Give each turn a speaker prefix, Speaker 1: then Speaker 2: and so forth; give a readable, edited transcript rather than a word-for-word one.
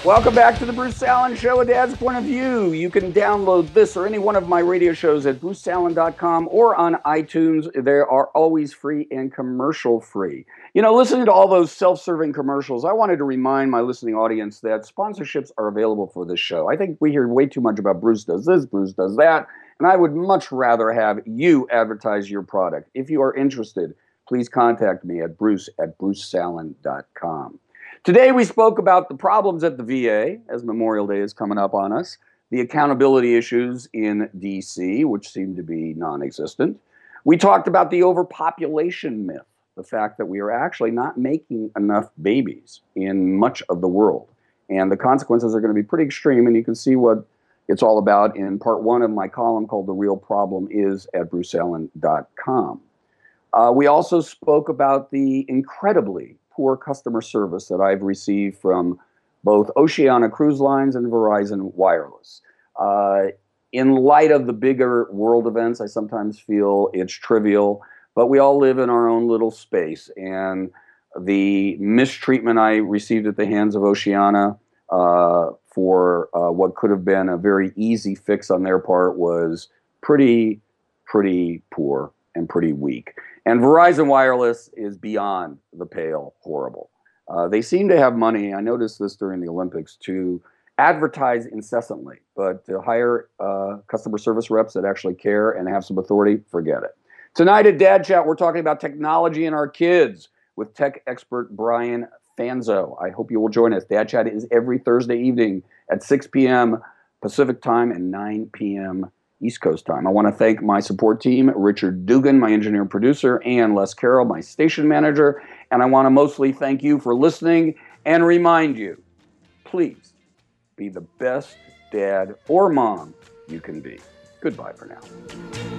Speaker 1: Welcome back to the Bruce Allen Show, A Dad's Point of View. You can download this or any one of my radio shows at bruceallen.com or on iTunes. They are always free and commercial free. You know, listening to all those self-serving commercials, I wanted to remind my listening audience that sponsorships are available for this show. I think we hear way too much about Bruce does this, Bruce does that, and I would much rather have you advertise your product. If you are interested, please contact me at bruceallen.com. Today we spoke about the problems at the VA, as Memorial Day is coming up on us, the accountability issues in D.C., which seem to be non-existent. We talked about the overpopulation myth, the fact that we are actually not making enough babies in much of the world. And the consequences are going to be pretty extreme, and you can see what it's all about in part one of my column called The Real Problem Is at bruceallen.com. We also spoke about the incredibly poor customer service that I've received from both Oceania Cruise Lines and Verizon Wireless. In light of the bigger world events, I sometimes feel it's trivial, but we all live in our own little space. And the mistreatment I received at the hands of Oceania for what could have been a very easy fix on their part was pretty poor and pretty weak. And Verizon Wireless is beyond the pale horrible. They seem to have money, I noticed this during the Olympics, to advertise incessantly, but to hire customer service reps that actually care and have some authority, forget it. Tonight at Dad Chat, we're talking about technology and our kids with tech expert Brian Fanzo. I hope you will join us. Dad Chat is every Thursday evening at 6 p.m. Pacific time and 9 p.m. East Coast time. I want to thank my support team, Richard Dugan, my engineer and producer, and Les Carroll, my station manager. And I want to mostly thank you for listening and remind you, please be the best dad or mom you can be. Goodbye for now.